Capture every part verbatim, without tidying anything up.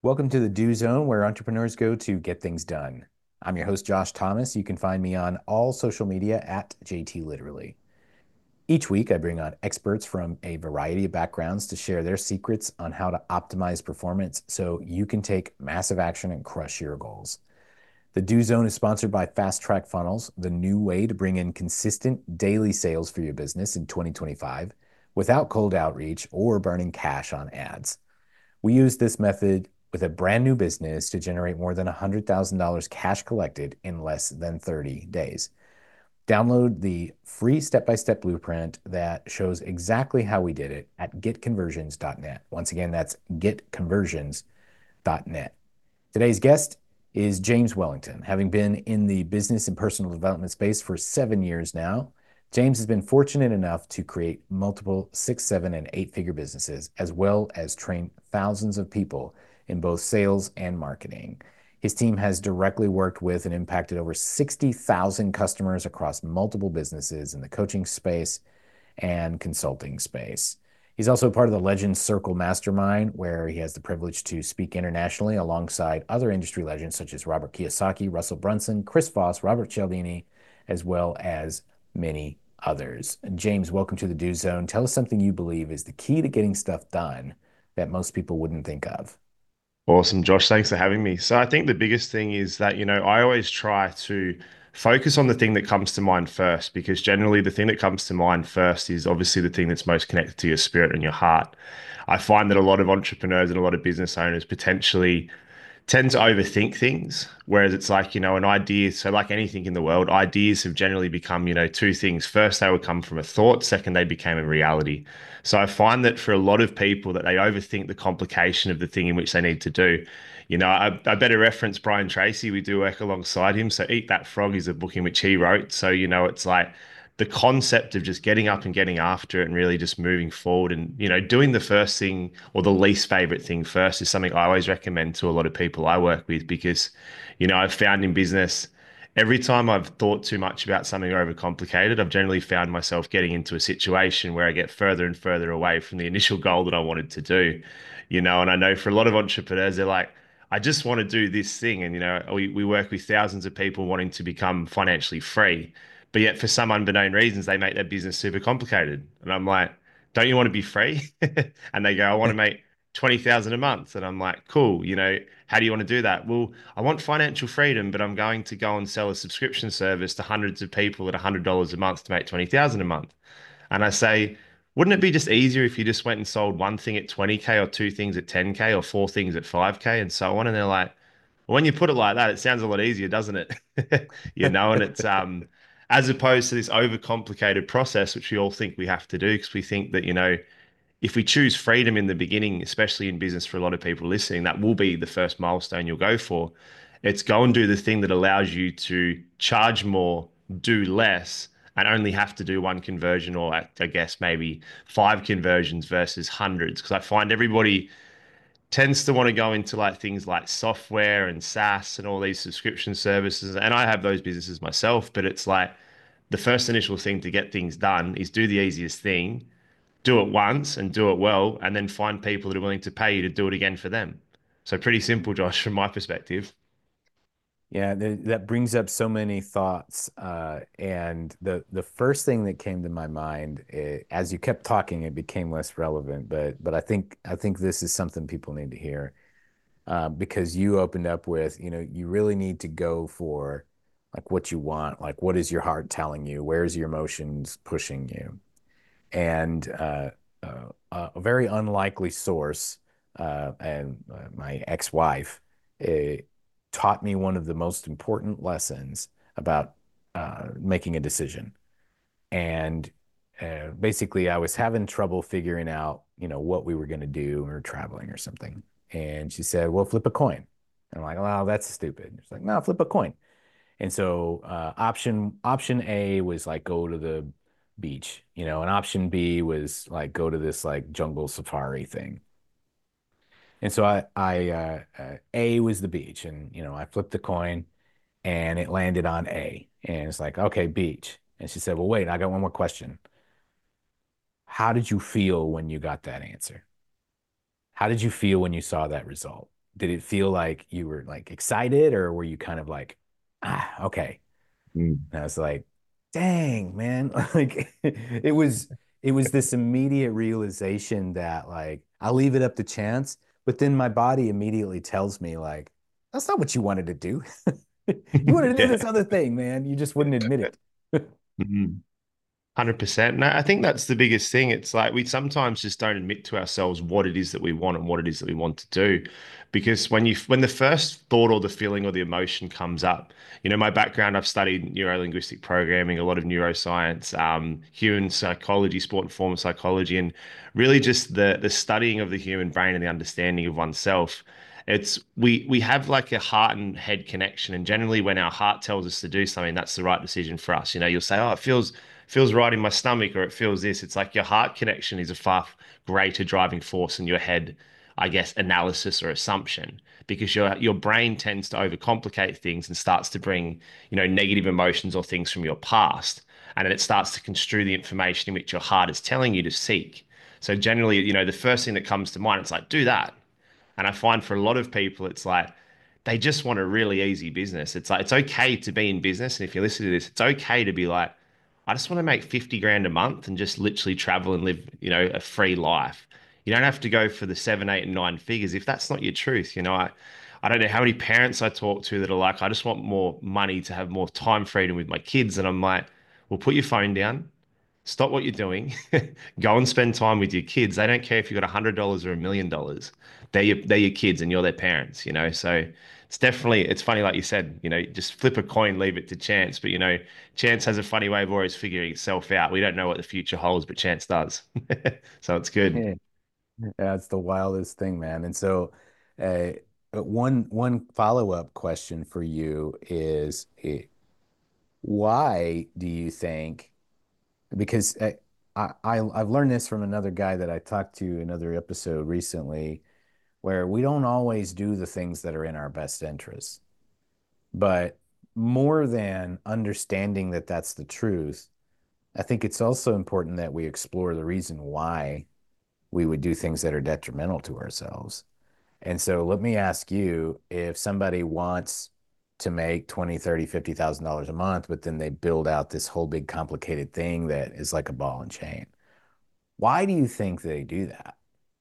Welcome to the Do Zone, where entrepreneurs go to get things done. I'm your host, Josh Thomas. You can find me on all social media at J T Literally. Each week, I bring on experts from a variety of backgrounds to share their secrets on how to optimize performance so you can take massive action and crush your goals. The Do Zone is sponsored by Fast Track Funnels, the new way to bring in consistent daily sales for your business in twenty twenty-five without cold outreach or burning cash on ads. We use this method with a brand new business to generate more than one hundred thousand dollars cash collected in less than thirty days. Download the free step-by-step blueprint that shows exactly how we did it at get conversions dot net. Once again, that's get conversions dot net. Today's guest is James Wellington. Having been in the business and personal development space for seven years now, James has been fortunate enough to create multiple six, seven, and eight figure businesses, as well as train thousands of people in both sales and marketing. His team has directly worked with and impacted over sixty thousand customers across multiple businesses in the coaching space and consulting space. He's also part of the Legends Circle Mastermind, where he has the privilege to speak internationally alongside other industry legends such as Robert Kiyosaki, Russell Brunson, Chris Voss, Robert Cialdini, as well as many others. James, welcome to the Do Zone. Tell us something you believe is the key to getting stuff done that most people wouldn't think of. Awesome, Josh. Thanks for having me. So I think the biggest thing is that, you know, I always try to focus on the thing that comes to mind first, because generally the thing that comes to mind first is obviously the thing that's most connected to your spirit and your heart. I find that a lot of entrepreneurs and a lot of business owners potentially tend to overthink things, whereas it's like, you know, an idea. So, like anything in the world, ideas have generally become, you know, two things. First, they would come from a thought. Second, they became a reality. So, I find that for a lot of people, that they overthink the complication of the thing in which they need to do. You know, I, I better reference Brian Tracy. We do work alongside him. So, Eat That Frog is a book in which he wrote. So, you know, it's like the concept of just getting up and getting after it and really just moving forward and, you know, doing the first thing or the least favorite thing first is something I always recommend to a lot of people I work with because, you know, I've found in business every time I've thought too much about something or overcomplicated, I've generally found myself getting into a situation where I get further and further away from the initial goal that I wanted to do, you know, and I know for a lot of entrepreneurs, they're like, I just want to do this thing. And, you know, we, we work with thousands of people wanting to become financially free. But yet, for some unbeknown reasons, they make their business super complicated. And I'm like, don't you want to be free? And they go, I want to make twenty thousand a month. And I'm like, cool, you know, how do you want to do that? Well, I want financial freedom, but I'm going to go and sell a subscription service to hundreds of people at one hundred dollars a month to make twenty thousand a month. And I say, wouldn't it be just easier if you just went and sold one thing at twenty K or two things at ten K or four things at five K and so on? And they're like, well, when you put it like that, it sounds a lot easier, doesn't it? You know, and it's um as opposed to this overcomplicated process, which we all think we have to do because we think that, you know, if we choose freedom in the beginning, especially in business for a lot of people listening, that will be the first milestone you'll go for. It's go and do the thing that allows you to charge more, do less, and only have to do one conversion or I guess maybe five conversions versus hundreds. Because I find everybody tends to want to go into like things like software and SaaS and all these subscription services. And I have those businesses myself, but it's like the first initial thing to get things done is do the easiest thing, do it once and do it well, and then find people that are willing to pay you to do it again for them. So pretty simple, Josh, from my perspective. Yeah, th that brings up so many thoughts. Uh, and the the first thing that came to my mind, eh, as you kept talking, it became less relevant. But but I think I think this is something people need to hear, uh, because you opened up with, you know, you really need to go for like what you want, like what is your heart telling you, where's your emotions pushing you, and uh, uh, a very unlikely source, uh, and uh, my ex-wife uh, taught me one of the most important lessons about uh, making a decision. And uh, basically, I was having trouble figuring out, you know, what we were going to do. We were traveling or something. And she said, well, flip a coin. And I'm like, well, that's stupid. She's like, no, flip a coin. And so uh, option option A was like go to the beach, you know, and option B was like go to this like jungle safari thing. And so I I uh, uh, A was the beach, and you know I flipped the coin, and it landed on A, and it's like okay, beach. And she said, well, wait, I got one more question. How did you feel when you got that answer? How did you feel when you saw that result? did it feel like you were like excited, or were you kind of like, ah, okay? Mm. And I was like, dang, man. Like it was it was this immediate realization that like I'll leave it up to chance, but then my body immediately tells me like, that's not what you wanted to do. You wanted to do Yeah. this other thing, man. You just wouldn't admit it. Mhm. one hundred percent. And I think that's the biggest thing. It's like we sometimes just don't admit to ourselves what it is that we want and what it is that we want to do. Because when you when the first thought or the feeling or the emotion comes up, you know, my background, I've studied neuro-linguistic programming, a lot of neuroscience, um, human psychology, sport and performance psychology, and really just the the studying of the human brain and the understanding of oneself. It's we we have like a heart and head connection, and generally when our heart tells us to do something, that's the right decision for us. You know, you'll say, "Oh, it feels feels right in my stomach," or "it feels this." It's like your heart connection is a far greater driving force than your head, I guess, analysis or assumption, because your your brain tends to overcomplicate things and starts to bring, you know, negative emotions or things from your past, and then it starts to construe the information in which your heart is telling you to seek. So generally, you know, the first thing that comes to mind, it's like, do that. And I find for a lot of people, it's like they just want a really easy business. It's like it's okay to be in business. And if you listen to this, it's okay to be like, I just want to make fifty grand a month and just literally travel and live, you know, a free life. You don't have to go for the seven, eight, and nine figures if that's not your truth. You know, I, I don't know how many parents I talk to that are like, I just want more money to have more time freedom with my kids. And I'm like, well, put your phone down, stop what you're doing, go and spend time with your kids. They don't care if you've got a hundred dollars or a million dollars. They're your, they're your kids and you're their parents, you know. So it's definitely it's funny, like you said, you know, just flip a coin, leave it to chance. But you know, chance has a funny way of always figuring itself out. We don't know what the future holds, but chance does. So it's good. Yeah, it's the wildest thing, man. And so, uh, one one follow-up question for you is, eh, why do you think? Because I, I I- I've learned this from another guy that I talked to another episode recently, where we don't always do the things that are in our best interests. But more than understanding that that's the truth, I think it's also important that we explore the reason why we would do things that are detrimental to ourselves. And so let me ask you, if somebody wants to make twenty, thirty, fifty thousand dollars a month, but then they build out this whole big complicated thing that is like a ball and chain. Why do you think they do that?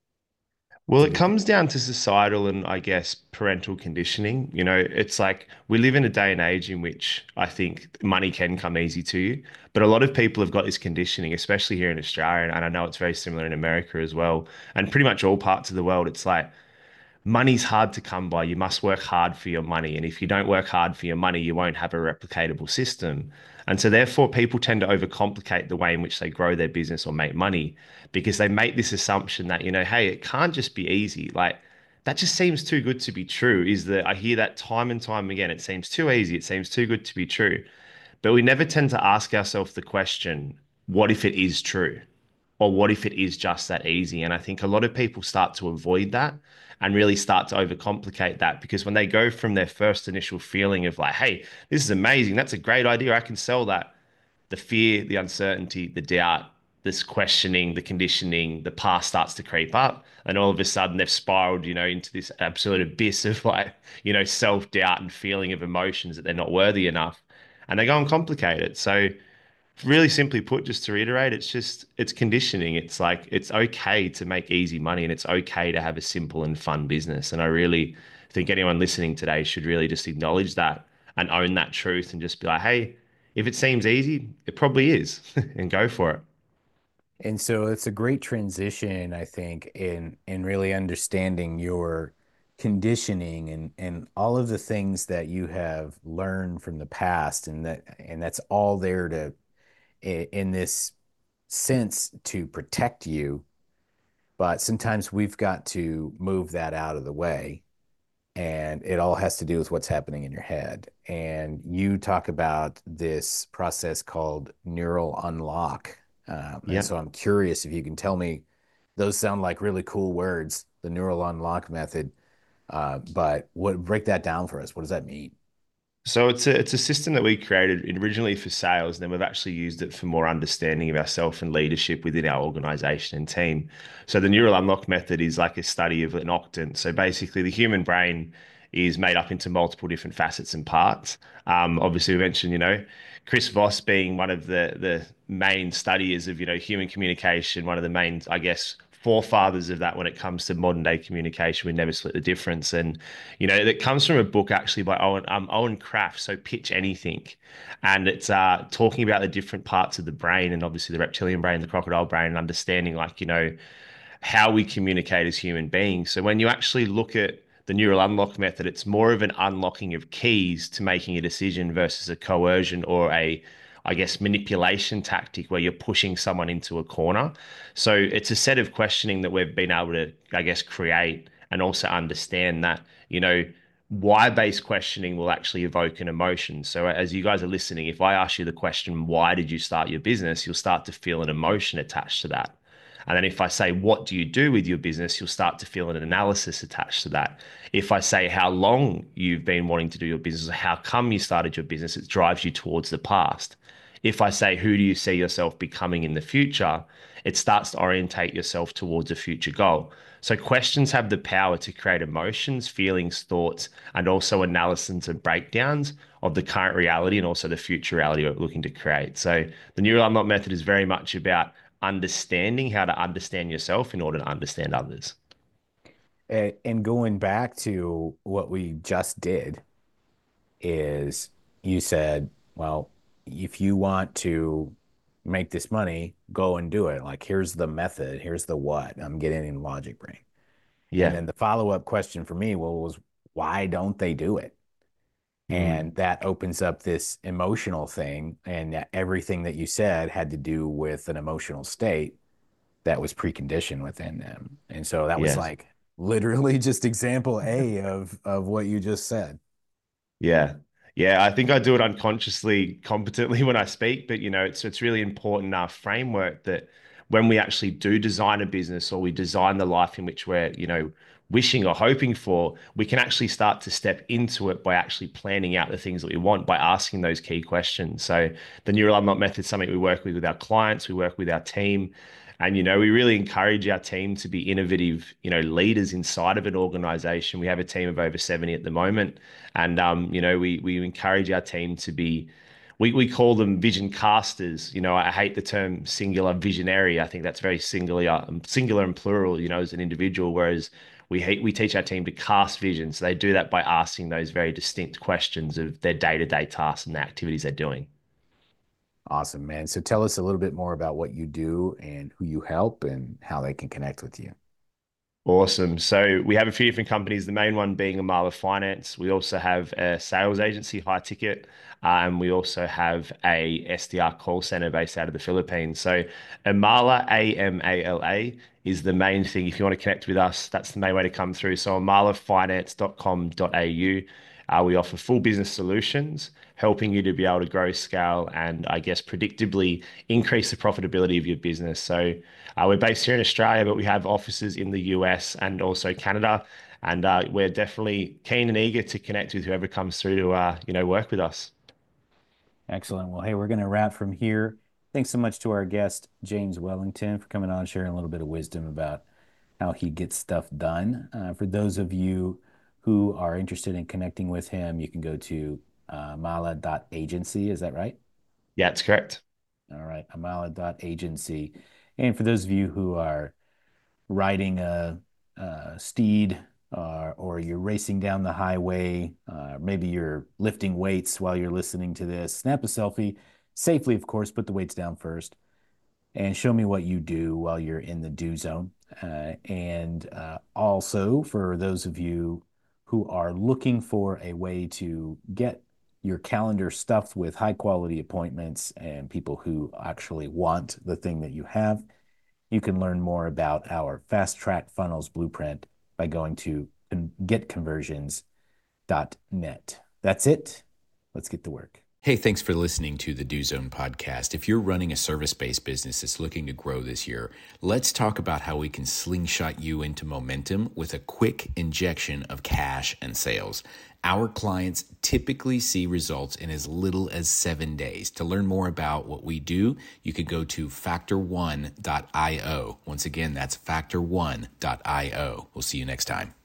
Well, Is it it because comes down to societal and I guess parental conditioning. You know, it's like we live in a day and age in which I think money can come easy to you, but a lot of people have got this conditioning, especially here in Australia, and I know it's very similar in America as well, and pretty much all parts of the world. It's like money's hard to come by. You must work hard for your money. And if you don't work hard for your money, you won't have a replicatable system. And so, therefore, people tend to overcomplicate the way in which they grow their business or make money because they make this assumption that, you know, hey, it can't just be easy. Like, that just seems too good to be true. Is that I hear that time and time again. It seems too easy. It seems too good to be true. But we never tend to ask ourselves the question, what if it is true? Or what if it is just that easy? And I think a lot of people start to avoid that and really start to overcomplicate that because when they go from their first initial feeling of like, hey, this is amazing, that's a great idea, I can sell that, the fear, the uncertainty, the doubt, this questioning, the conditioning, the past starts to creep up. And all of a sudden they've spiraled, you know, into this absolute abyss of like, you know, self-doubt and feeling of emotions that they're not worthy enough. And they go and complicate it. So really simply put, just to reiterate, it's just it's conditioning. It's like it's okay to make easy money and it's okay to have a simple and fun business. And I really think anyone listening today should really just acknowledge that and own that truth and just be like, hey, if it seems easy, it probably is, and go for it. And so it's a great transition, I think, in in really understanding your conditioning and and all of the things that you have learned from the past, and that and that's all there to in this sense to protect you. But sometimes we've got to move that out of the way, and it all has to do with what's happening in your head. And you talk about this process called neural unlock. Um, and Yeah. so I'm curious if you can tell me, those sound like really cool words, the neural unlock method. Uh, but what break that down for us? What does that mean? So it's a it's a system that we created originally for sales, and then we've actually used it for more understanding of ourselves and leadership within our organization and team. So the neural unlock method is like a study of an octant. So basically, the human brain is made up into multiple different facets and parts. Um, obviously, we mentioned, you know, Chris Voss being one of the the main studiers of, you know, human communication, one of the main, I guess, forefathers of that when it comes to modern day communication. We never split the difference. And you know, that comes from a book actually by Owen um, Owen Kraft, so Pitch Anything, and it's uh, talking about the different parts of the brain, and obviously the reptilian brain, the crocodile brain, and understanding like you know how we communicate as human beings. So when you actually look at the neural unlock method, it's more of an unlocking of keys to making a decision versus a coercion or a, I guess, manipulation tactic where you're pushing someone into a corner. So it's a set of questioning that we've been able to, I guess, create and also understand that, you know, why-based questioning will actually evoke an emotion. So as you guys are listening, if I ask you the question, why did you start your business? You'll start to feel an emotion attached to that. And then if I say, what do you do with your business? You'll start to feel an analysis attached to that. If I say how long you've been wanting to do your business, or how come you started your business, it drives you towards the past. If I say, who do you see yourself becoming in the future? It starts to orientate yourself towards a future goal. So questions have the power to create emotions, feelings, thoughts, and also analysis and breakdowns of the current reality and also the future reality we're looking to create. So the neural unlock method is very much about understanding how to understand yourself in order to understand others. A- And going back to what we just did is you said, well, if you want to make this money, go and do it. Like, here's the method, here's the what. I'm getting in logic brain. And Yeah. then the follow-up question for me, well, was why don't they do it? Mm. And that opens up this emotional thing. And everything that you said had to do with an emotional state that was preconditioned within them. And so that was Yeah. like literally just example A of of what you just said. Yeah. Yeah, I think I do it unconsciously, competently when I speak, but you know, it's it's really important in our framework that when we actually do design a business or we design the life in which we're, you know, wishing or hoping for, we can actually start to step into it by actually planning out the things that we want by asking those key questions. So the neural unlock method is something we work with with our clients, we work with our team. And, you know, we really encourage our team to be innovative, you know, leaders inside of an organization. We have a team of over seventy at the moment. And um, you know, we we encourage our team to be, we we call them vision casters. You know, I hate the term singular visionary. I think that's very singular, um, singular and plural. You know, as an individual, whereas we hate, we teach our team to cast vision. So they do that by asking those very distinct questions of their day-to-day tasks and the activities they're doing. Awesome, man. So tell us a little bit more about what you do and who you help and how they can connect with you. Awesome. So we have a few different companies, the main one being Amala Finance. We also have a sales agency, High Ticket, uh, and we also have a S D R call center based out of the Philippines. So Amala, A M A L A, is the main thing. If you want to connect with us, that's the main way to come through. So amala finance dot com dot a u. Uh, we offer full business solutions, helping you to be able to grow, scale, and I guess predictably increase the profitability of your business. So uh, we're based here in Australia, but we have offices in the U S and also Canada. And uh, we're definitely keen and eager to connect with whoever comes through to uh, you know, work with us. Excellent. Well, hey, we're going to wrap from here. Thanks so much to our guest, James Wellington, for coming on, sharing a little bit of wisdom about how he gets stuff done. Uh, for those of you who are interested in connecting with him, you can go to uh, amala dot agency. Is that right? Yeah, it's correct. All right, amala dot agency. And for those of you who are riding a, a steed uh, or you're racing down the highway, uh, maybe you're lifting weights while you're listening to this, snap a selfie safely, of course, put the weights down first and show me what you do while you're in the do zone. Uh, and uh, also, for those of you who are looking for a way to get your calendar stuffed with high quality appointments and people who actually want the thing that you have, you can learn more about our fast track funnels blueprint by going to get conversions dot net. That's it. Let's get to work. Hey, thanks for listening to the Do Zone podcast. If you're running a service-based business that's looking to grow this year, let's talk about how we can slingshot you into momentum with a quick injection of cash and sales. Our clients typically see results in as little as seven days. To learn more about what we do, you could go to factor one dot io. Once again, that's factor one dot io. We'll see you next time.